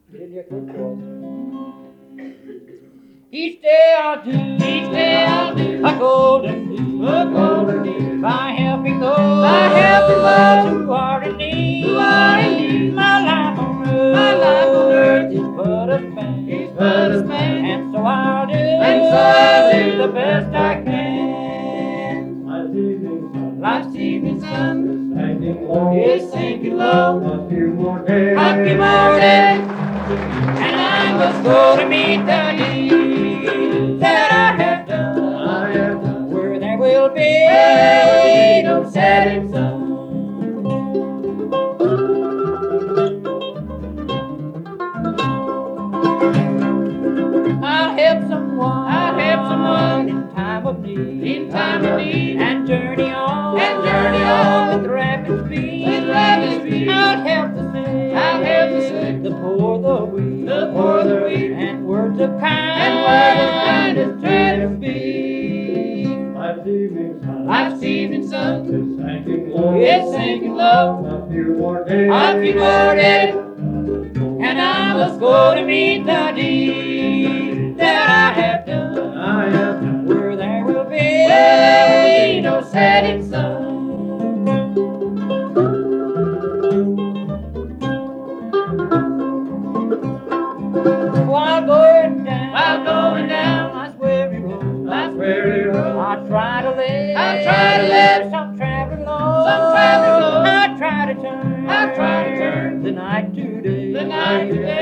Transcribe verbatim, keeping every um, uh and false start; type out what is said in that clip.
Each day I'll do, each day I'll do a golden deed, a golden deed by helping those, by helping those who are in need, who are in need. My life on earth, my life on earth is but a span, is but a span, and so I'll do, and so I'll do the best I can. Life's evening sun, life's evening sun is sinking low, is sinking low. A few more days, a few more days, and I must go to meet the need that I have done. I have done. Where there will be no setting sun. I'll help someone, I'll help someone in time of need, in time of need, and journey on, and journey on with rapid speed, with rapid speed. I'll help the sick, I'll help the sick, the poor, the weak, the poor, the weak, and words of kind, and words of kindness try to speak. Life's evening sun, life's evening sun is sinking low, it's sinking low. A few more days, a few more days, and I must go to meet the deed that I have done. I have done. Where there will be, where there will be no setting sun. While going down, while going down life's weary road, life's weary road, I try to live, I try to live. Some traveling alone, some traveling alone. I try to turn, I try to turn the night to day, the night to day.